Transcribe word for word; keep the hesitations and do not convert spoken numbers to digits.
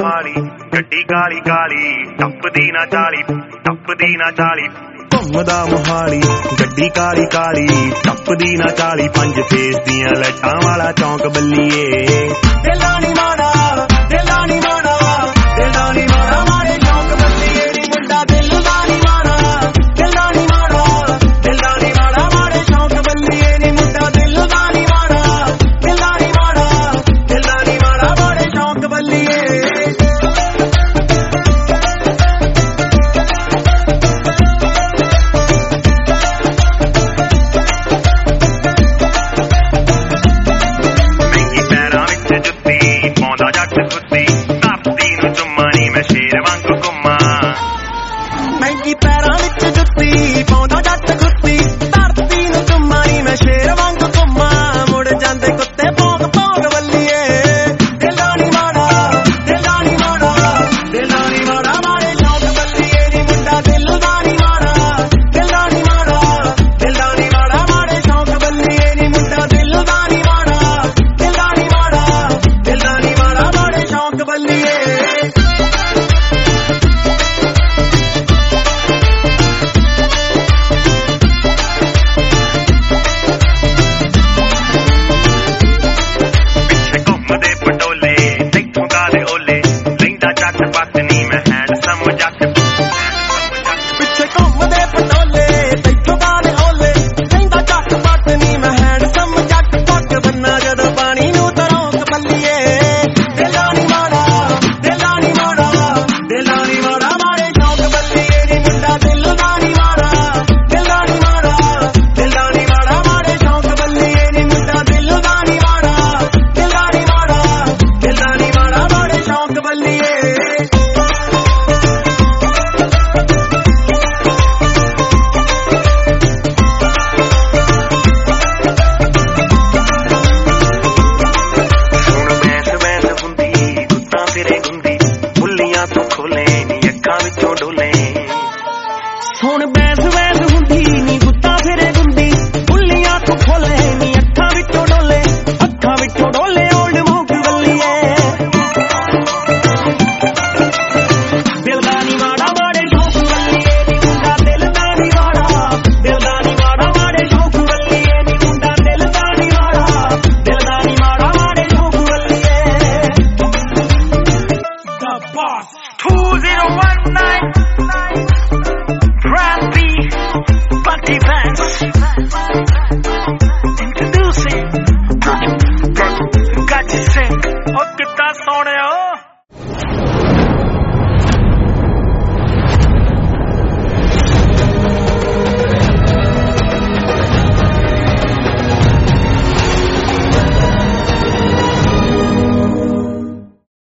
मोहाली गड्डी काली काली टपदी ना चाली टपदी ना चाली घुमदा मोहाली गड्डी काली काली टपदी ना चाली पंज फेस दियां लाइटां वाला चौंक बल्लीए दिला नी माड़ा दिला नी माड़ा दिला नी माड़ा मारे चौंक बल्लीए नी मुंडा दिल दा नी माड़ा दिला नी माड़ा दिला नी माड़ा मारे चौंक बल्लीए नी मुंडा दिल दा नी माड़ा दिला नी माड़ा दिला नी माड़ा मारे चौंक बल्लीए महंगी पैरां विच जुत्ती पाउंदा जट गुत्ती धरती नूं चुम्मा नी मैं शेर वांग घुम्मा मुड़ जांदे कुत्ते भौंक भौंक बल्लीए दिला नी माड़ा दिला नी माड़ा दिला नी माड़ा मारे चौंक बल्लीए नी मुंडा दिल दा नी माड़ा दिला नी माड़ा दिला नी माड़ा मारे चौंक बल्लीए नी मुंडा दिल दा नी माड़ा दिला नी माड़ा दिला नी माड़ा मारे चौंक बल्लीए ਹੁਣ ਬੈਸ ਵੈਸ ਹੁੰਦੀ ਨੀ ਗੁੱਤਾ ਫਿਰੇ ਗੁੰਦੀ ਬੁੱਲੀਆਂ ਤੋਂ ਖੋਲੇ ਨੀ ਅੱਖਾਂ ਵਿੱਚੋਂ ਡੋਲੇ ਅੱਖਾਂ ਵਿੱਚੋਂ ਡੋਲੇ ਓਲਡ ਮੂਕ ਬੱਲੀਏ ਦਿਲ ਦਾ ਨੀ ਮਾੜਾ ਮਾੜੇ ਸ਼ੌਕ ਬੱਲੀਏ ਨੀ ਮੁੰਡਾ ਦਿਲ ਦਾ ਨੀ ਮਾੜਾ ਦਿਲ ਦਾ ਨੀ ਮਾੜਾ ਮਾੜੇ ਸ਼ੌਕ ਬੱਲੀਏ ਨੀ ਮੁੰਡਾ ਦਿਲ ਦਾ ਨੀ ਮਾੜਾ ਦਿਲ ਦਾ ਨੀ ਮਾੜਾ ਮਾੜੇ ਸ਼ੌਕ ਬੱਲੀਏ The Boss two zero one nine Rampy, Bunty Vance Introducing Got you sing Oh, get that on it, oh